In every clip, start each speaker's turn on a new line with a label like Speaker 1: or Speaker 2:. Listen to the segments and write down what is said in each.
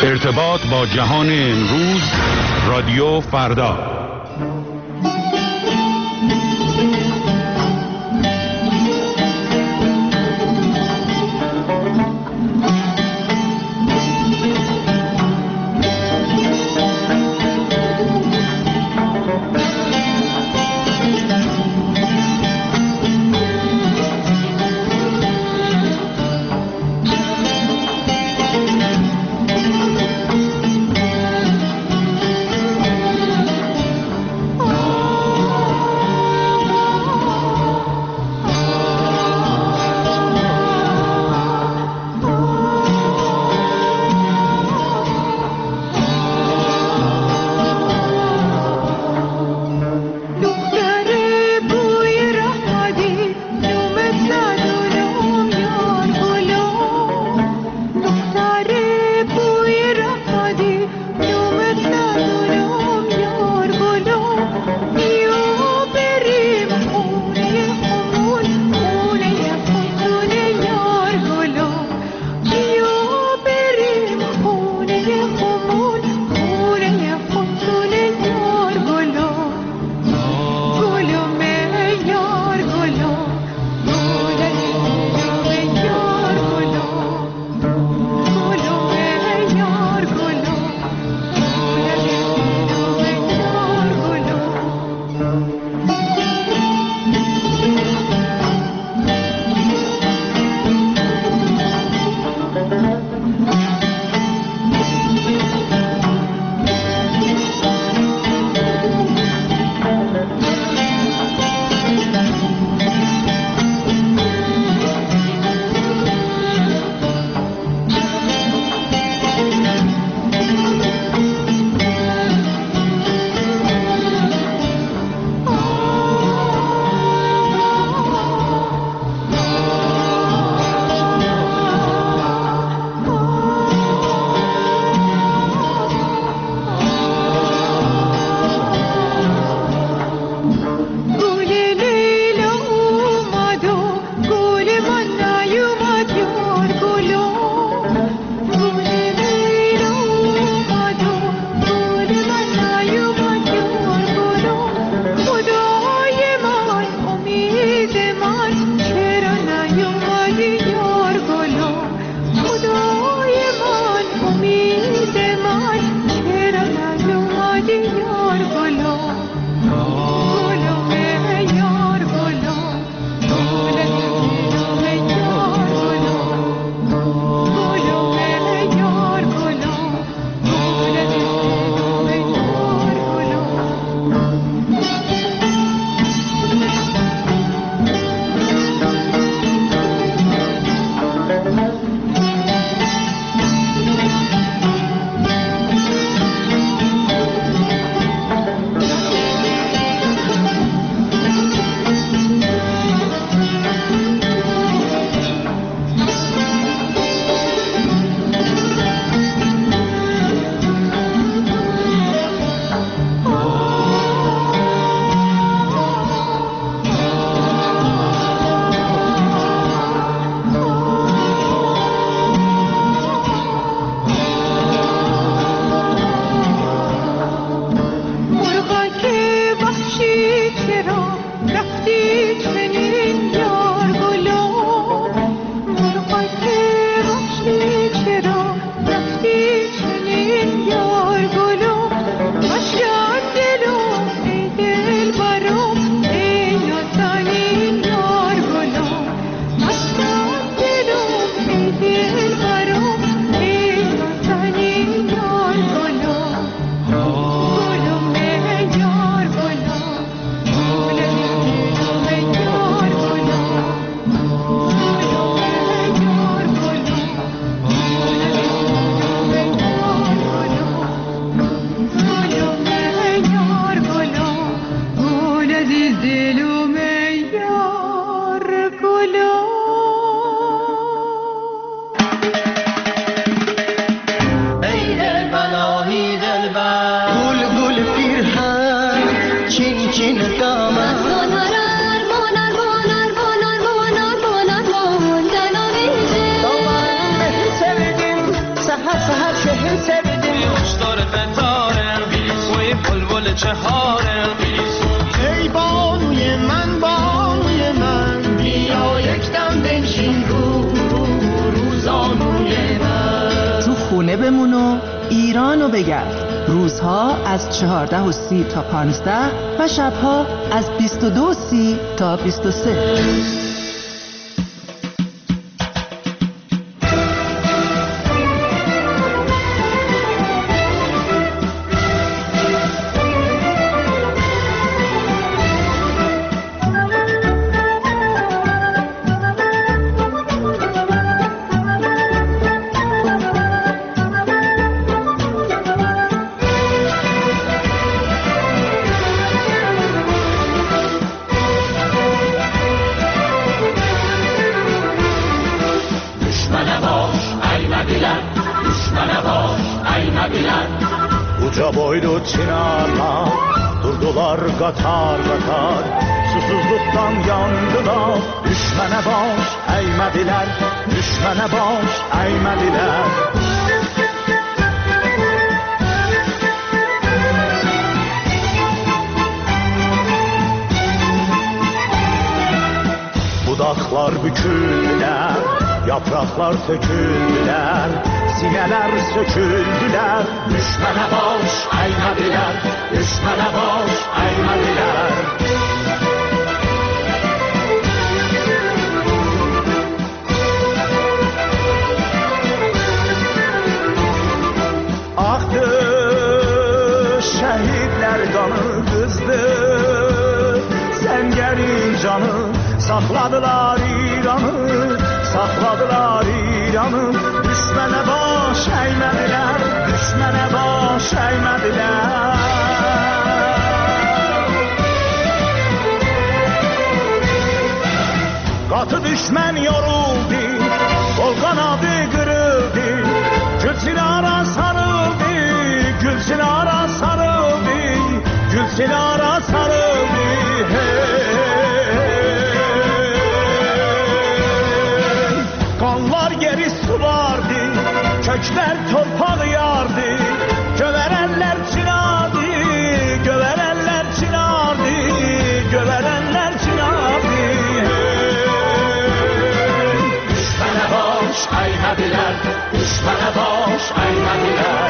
Speaker 1: ارتباط با جهان امروز، رادیو فردا.
Speaker 2: sevdim kuşlar قطاره و این بلبل چهاره
Speaker 3: ای بانوی من بیا یک دم بنشین روزانوی من
Speaker 4: تو خونه بمون و ایرانو بگرد. روزها از 14:30 تا 15 و شبها از 22:30 تا 23.
Speaker 5: Uca boylu çınarlar durdular qatar qatar, susuzluqdan yandılar. Düşmənə baş əymədilər, düşmənə baş əymədilər. Budaqlar büküldülər, yapraqlar töküldülər, sinələr söküldülər. Düşmənə baş əymədilər, düşmənə baş əymədilər. Axdı şəhidlər qanı qızdı, səngərin canı. Saxladılar İranı, saxladılar İranı. Düşmənə baş əymədilər, düşmənə baş əymədilər. Qatı düşmən yoruldu, qol qanadı qırıldı, Gülçinara sarıldı, Gülçinara sarıldı, Gülçinara sarıldı. Qanlar geri sulardı, köklər torpaq yardı, gövərənlər çınardı, gövərənlər çınardı, gövərənlər çınardı. Düşmənə baş əymədilər, düşmənə baş əymədilər.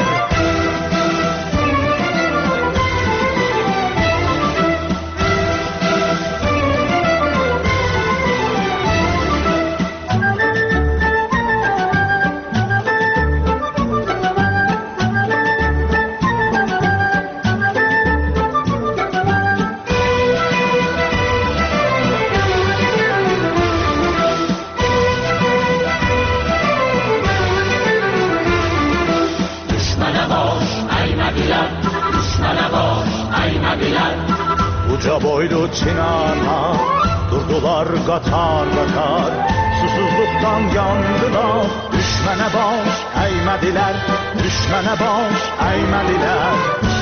Speaker 5: Uca boylu çınarlar durdular qatar qatar, susuzluqdan yandılar. Düşmənə baş əymədilər, düşmənə baş əymədilər.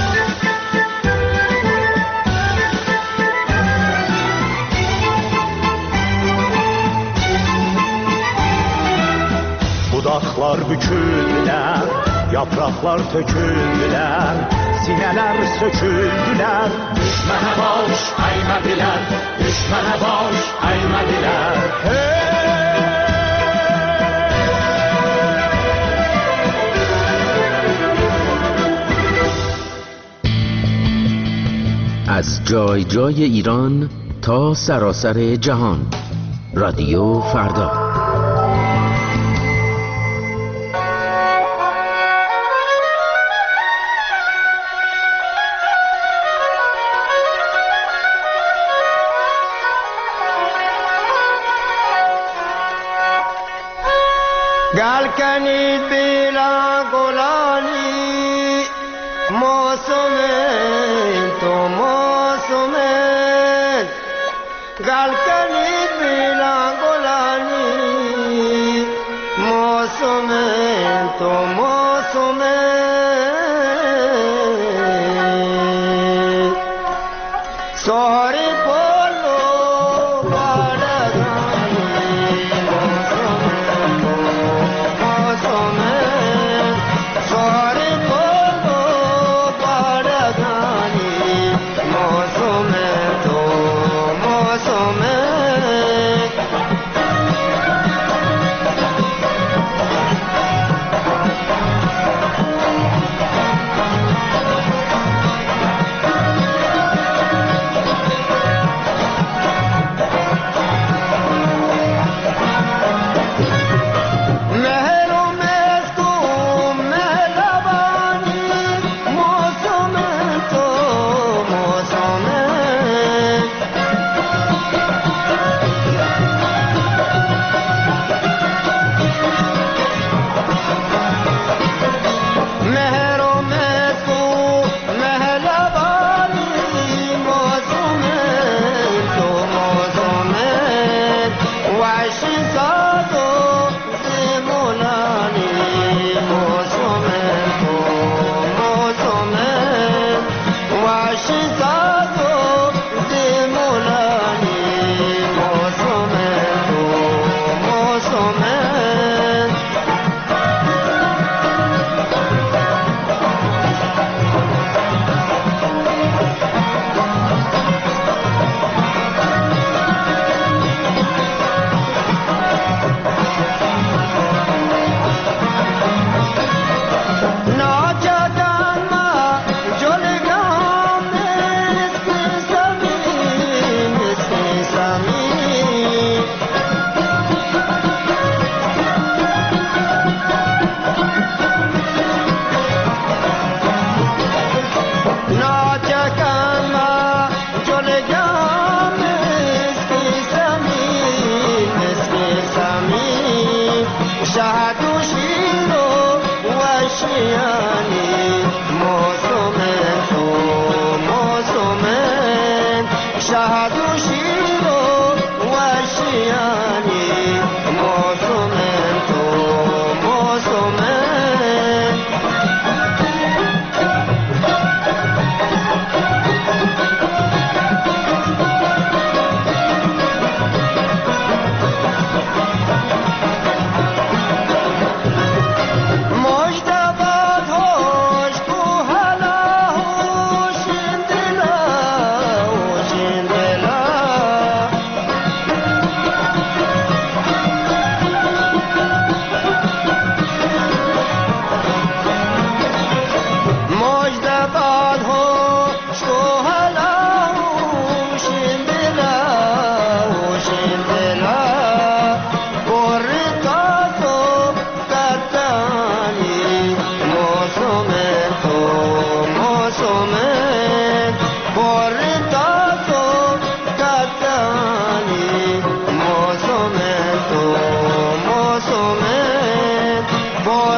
Speaker 5: Budaqlar büküldülər, yapraqlar töküldülər, sinələr söküldülər. Düşmənə baş əymədilər, düşmənə baş əymədilər.
Speaker 6: از جای جای ایران تا سراسر جهان، رادیو فردا.
Speaker 3: گل کنید بیلا گلانی موسم تو موسم گل کنید بیلا گلانی موسم تو موسم سوری پولو موسم موسم سوری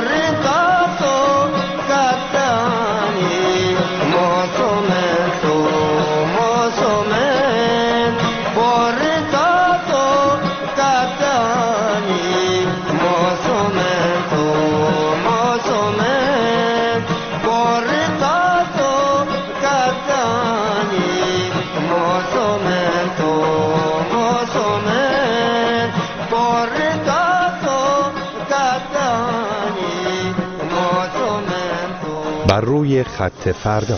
Speaker 7: بر روی خط فردا.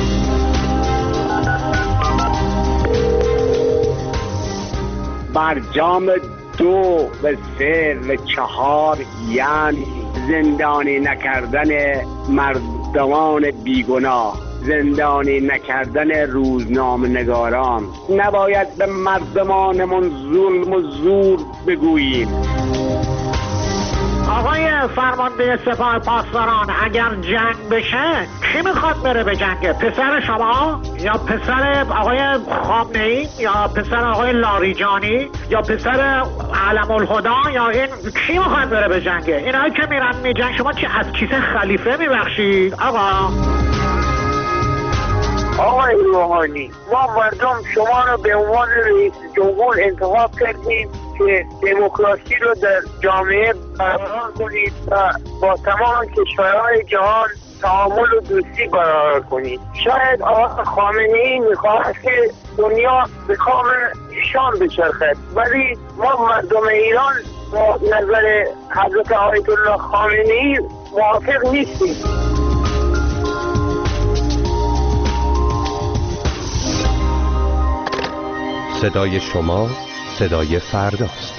Speaker 8: برجام 2 و 3 و 4 یعنی زندانی نکردن مردمان بیگناه، زندانی نکردن روزنامه‌نگاران. نباید به مردمانمون ظلم و زور بگوییم.
Speaker 9: آقای فرمانده سپاه پاسداران، اگر جنگ بشه کی میخواد بره به جنگ؟ پسر شما یا پسر آقای خامنه‌ای یا پسر آقای لاریجانی یا پسر علم الهدی یا این کی میخواد بره به جنگ؟ اینایی که میرن میجنگ شما چی از کیسه خلیفه میبخشید؟
Speaker 8: آقای روحانی، ما مردم شما رو به عنوان رئیس جمهور انتخاب کردیم که دموکراسی رو در جامعه برقرار کنید و با تمام کشورهای جهان تعامل و دوستی برقرار کنید. شاید آقای خامنه‌ای میخواهد که دنیا به کام ایشان بچرخد، ولی ما مردم ایران با نظر حضرت آیت الله خامنه‌ای موافق نیستیم.
Speaker 7: صدای شما صدای فرداست.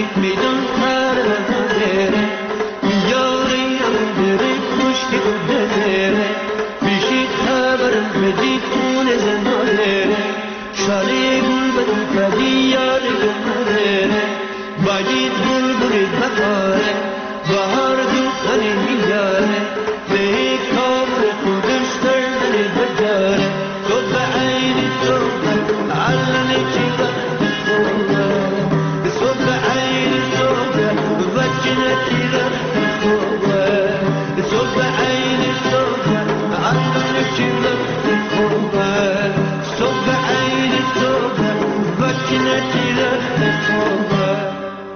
Speaker 2: میدان پرده یاری دره کشک دره بیشی خبر بدید اون زنده شالی گل بدی یاد گمره باید گل برید بکاره بهار دوخنی میاره به کامر خودش دردنی بجاره تو به عین تو علنی چی بخوره تو به عین تو وجنتی بخوره تو به عین تو علنی چی بخوره تو به عین تو وجنتی بخوره.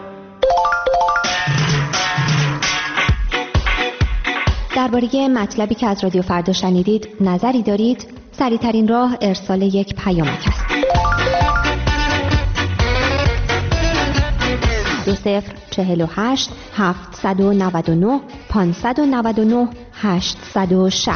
Speaker 10: درباره مطلبی که از رادیو فردا شنیدید نظری دارید؟ سریع‌ترین راه ارسال یک پیامک است. 2048 799 599 860.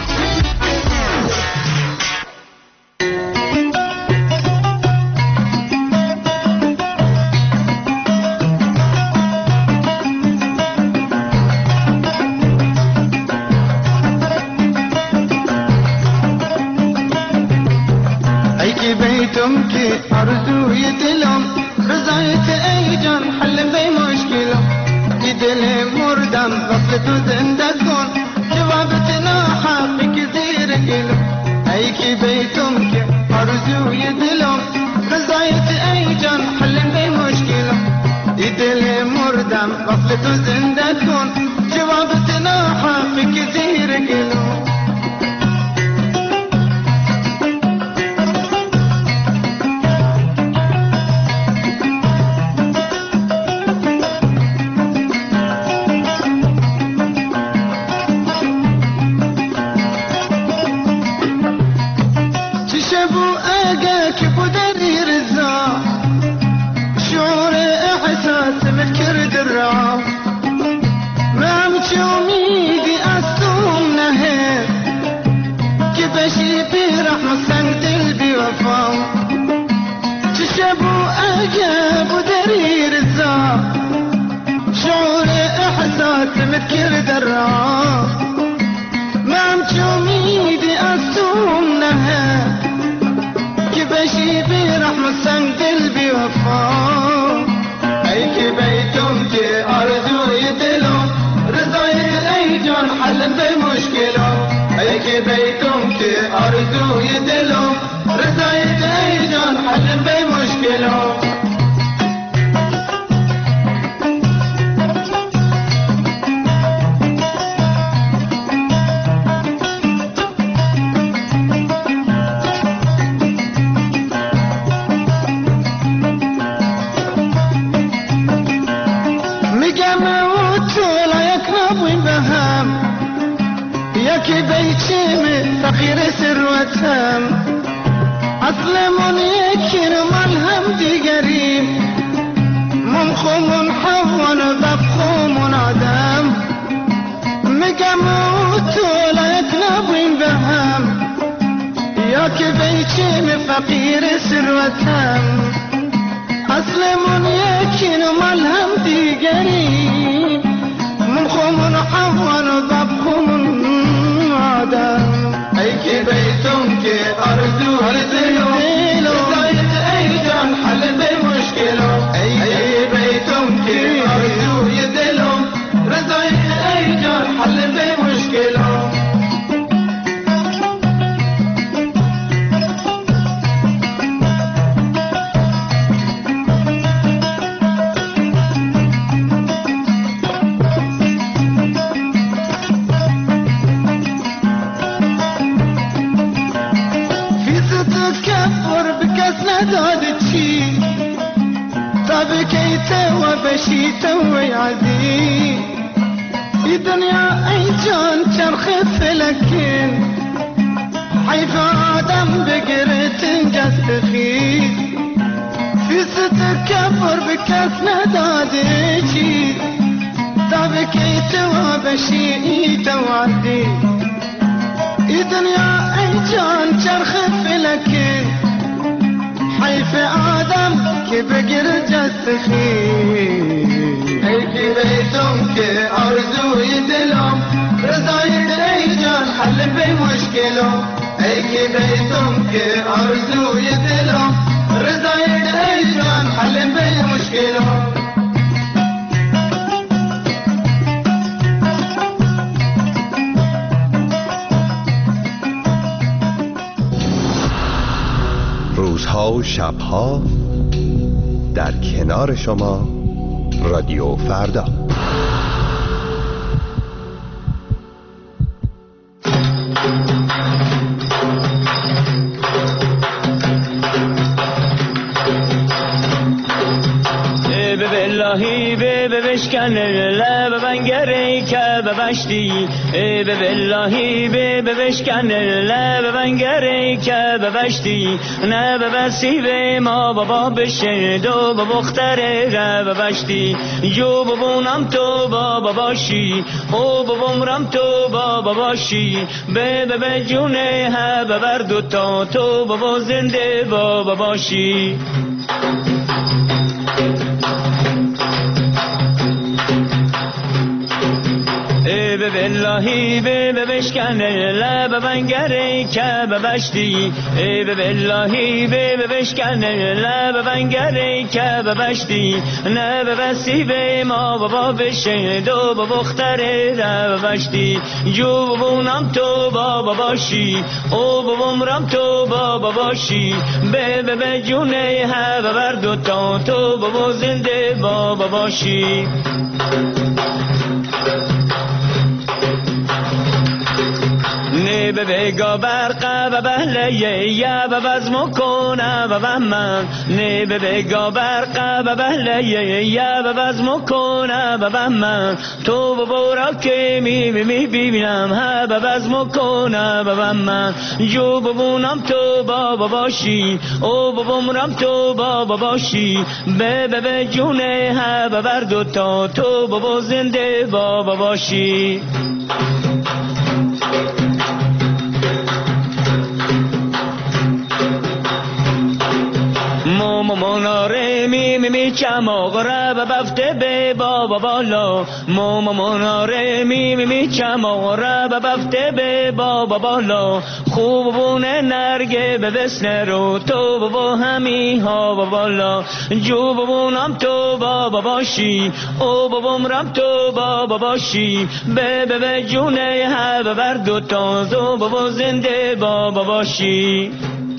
Speaker 3: بیتم که آرزوی دلم رضایت ای جان حل به مشکلم ای دل مردم وصل تو زنده کن جوابت ناحقی که زیر گلم ای که بیتم که آرزوی دلم رضایت ای جان حل به مشکلم ای دل مردم وصل تو زنده کن جوابت ناحقی که زیر گلم متكر درا ما مشوميدي أصومنها كبشي برحمة سنگ دل بوفا أي كبيتم كي أرزو يدلو رضايت أي جان حل بمشكلة أي كبيتم كي أرزو يدلو رضايت أي جان حل بمشكلة فقير ثروتهم أسلمون يكين ملهم ديقريم منخم حون ببخوم آدم مقاموت لا يكنبين بهم ياك بيتيم فقير ثروتهم أسلمون يكين ملهم ديقريم منخم حون ببخوم آدم أي كي بيتم كي أرزو هرزلو رضايت أي جان حل بمشكلة أي بيتم كي أرزو يدلو رضايت أي جان حل بمشكلة بشيته ويعدي في دنيا أي جان ترخف لكن حيث آدم بقرة جستخي في ستكبر بكسنا داديشي تبكيته وبشيته وعدي في دنيا أي جان ترخف لكن حیف آدم که بگیره جست خیل. ای که بیتم که آرزوی دلم رضایت ای جان حل به مشکلم. ای که بیتم که آرزوی دلم رضایت ای جان حل به مشکلم.
Speaker 7: روزها و شبها در کنار شما رادیو فردا.
Speaker 2: باللهی به بشکن لب بنگری که ببشتی. به باللهی به بشکن لب بنگری که ببشتی. نه ببسی به ما بابا بشه دو بختره را ببشتی. جو ببونم تو بابا باشی او ببومرم تو بابا باشی. به جونه ها ببر دوتا تو بابا زنده بابا باشی. به باللهی به بشکن لب بنگری که ببشتی. به باللهی به بشکن لب بنگری که ببشتی. نه ببسی به ما بابا بشه دو بختره را ببشتی. جو ببونم تو بابا باشی او ببومرم تو بابا باشی. به جونه ها ببر دوتا تو بابا زنده بابا باشی. نه به بگا برقه و بهلیه یا و وزم کنه و من. نه به بگا برقه و بهلیه یا و وزم کنه و من. تو ببورا که می ببینم ها و وزم کنه و من. جو ببونم تو بابا باشی او ببومرم تو بابا باشی. به جونه ها و بر دوتا تو بابا زنده بابا باشی. مناره می چماغره و بفته به بابا بالا. مناره می چماغره و بفته به بابا بالا. خوب بونه نرگه به بسنه رو تو بابا همی ها بالا. جو ببونم تو بابا باشی او ببومرم تو بابا باشی. به جونه ها ببر دوتا تو بابا زنده بابا باشی.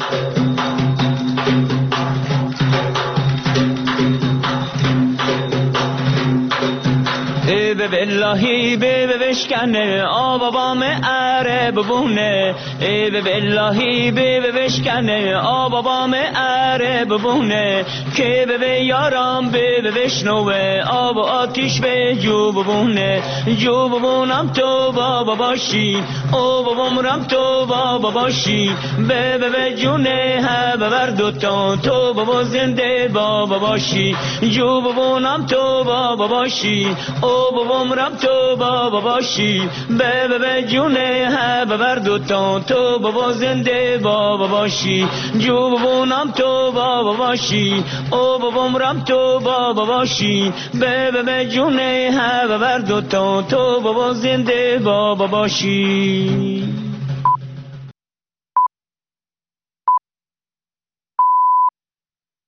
Speaker 2: به باللهی به بشکن آبابام اره ببونه. به باللهی به بشکن آبابام اره ببونه. که به یارم به بشنوه آب و آتیش به جو ببونه. جو ببونم تو بابا باشی او ببومرم تو بابا باشی. به جونه ها ببر دوتا تو بابا زنده بابا باشی. جو ببونم تو بابا باشی او ببومرم تو بابا باشی. به جونه ها ببر دوتا تو بابا زنده بابا باشی. جو ببونم تو بابا باشی او ببومرم تو بابا باشی. به جونه ها ببر دوتا تو بابا زنده بابا باشی.